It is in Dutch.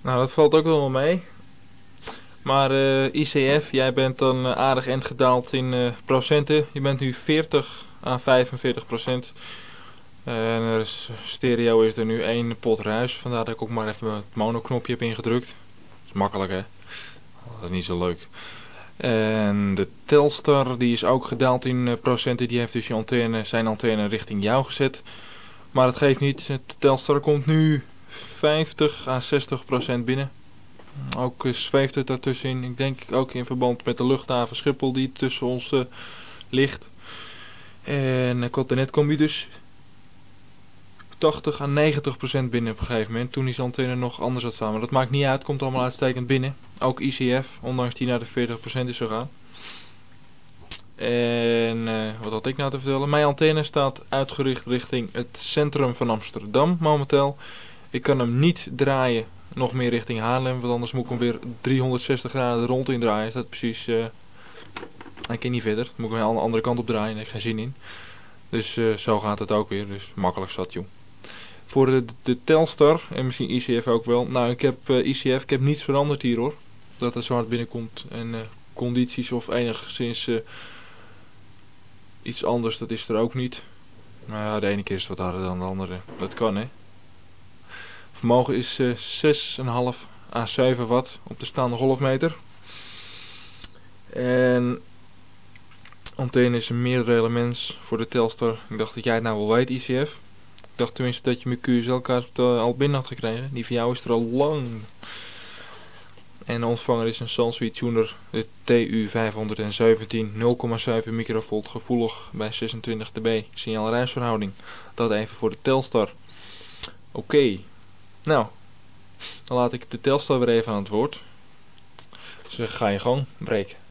Nou, dat valt ook wel mee. Maar ICF, jij bent dan aardig end gedaald in procenten. Je bent nu 40 à 45%. En stereo is er nu 1 pot ruis. Vandaar dat ik ook maar even het monoknopje heb ingedrukt. Dat is makkelijk, hè? Dat is niet zo leuk. En de Telstar die is ook gedaald in procenten. Die heeft dus zijn antenne richting jou gezet. Maar dat geeft niet. De Telstar komt nu 50 à 60% binnen. Ook zweeft het daartussenin. Ik denk ook in verband met de luchthaven Schiphol die tussen ons ligt. En net kom je dus 80 à 90% binnen op een gegeven moment. Toen die antenne nog anders had staan. Maar dat maakt niet uit. Komt allemaal uitstekend binnen. Ook ICF. Ondanks die naar de 40% is gegaan. En wat had ik nou te vertellen? Mijn antenne staat uitgericht richting het centrum van Amsterdam momenteel. Ik kan hem niet draaien nog meer richting Haarlem. Want anders moet ik hem weer 360 graden rond indraaien. Is dat precies... ik kan niet verder. Dan moet ik hem aan de andere kant op draaien. Daar heb ik geen zin in. Dus zo gaat het ook weer. Dus makkelijk zat, joh. Voor de Telstar, en misschien ICF ook wel. Nou, ik heb ICF, ik heb niets veranderd hier hoor. Dat het zo hard binnenkomt. En condities of enigszins iets anders, dat is er ook niet. Maar ja, de ene keer is het wat harder dan de andere. Dat kan, hè. Vermogen is 6,5 à 7 watt op de staande golfmeter. En antenne is een meerdere elements voor de Telstar. Ik dacht dat jij het nou wel weet, ICF. Ik dacht tenminste dat je mijn QSL-kaart al binnen had gekregen. Die van jou is er al lang. En de ontvanger is een Sansui Tuner, de TU517 0,7 microvolt, gevoelig bij 26 dB signaal-reisverhouding. Dat even voor de Telstar. Oké. Nou, dan laat ik de Telstar weer even aan het woord. Dus ga je gang, breek.